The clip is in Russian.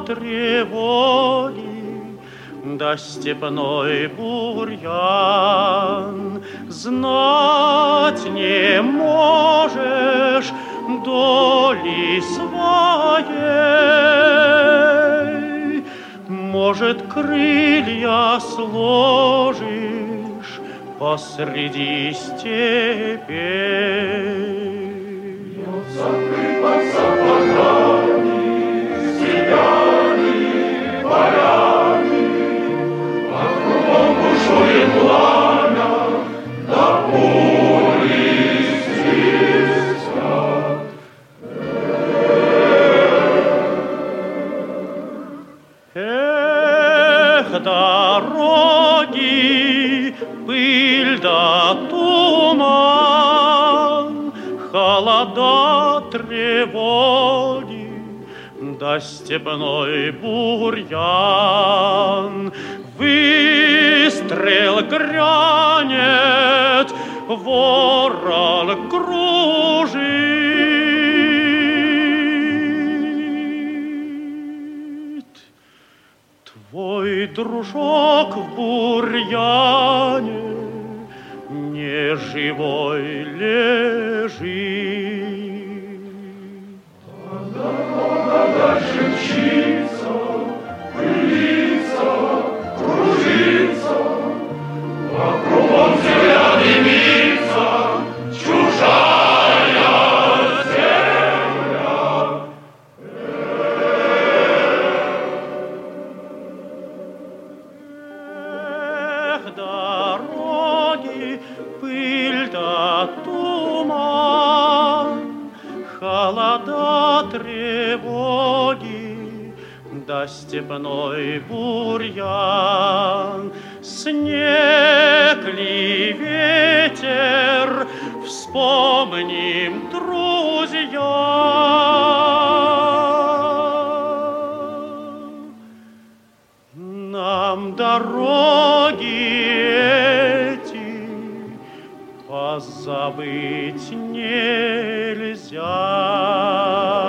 тревоги, да степной бурьян. Знать не можешь доли своей, может, крылья сложишь посреди степей. Под сапогами, снегами, полями, а кругом бушует пламя, да пули свистят. Эх, дороги, пыль да туман, холода, тревоги, да степной бурьян. Выстрел грянет, ворон кружит. Твой дружок в бурьяне не живой лежит. Дорога дальше мчится, пылится, кружится, а кругом земля дымится, чужая земля. Эх, дороги, пыль да туман, холода, тревоги, да степной бурьян. Снег ли ветер, вспомним, друзья, нам дороги эти позабыть нельзя.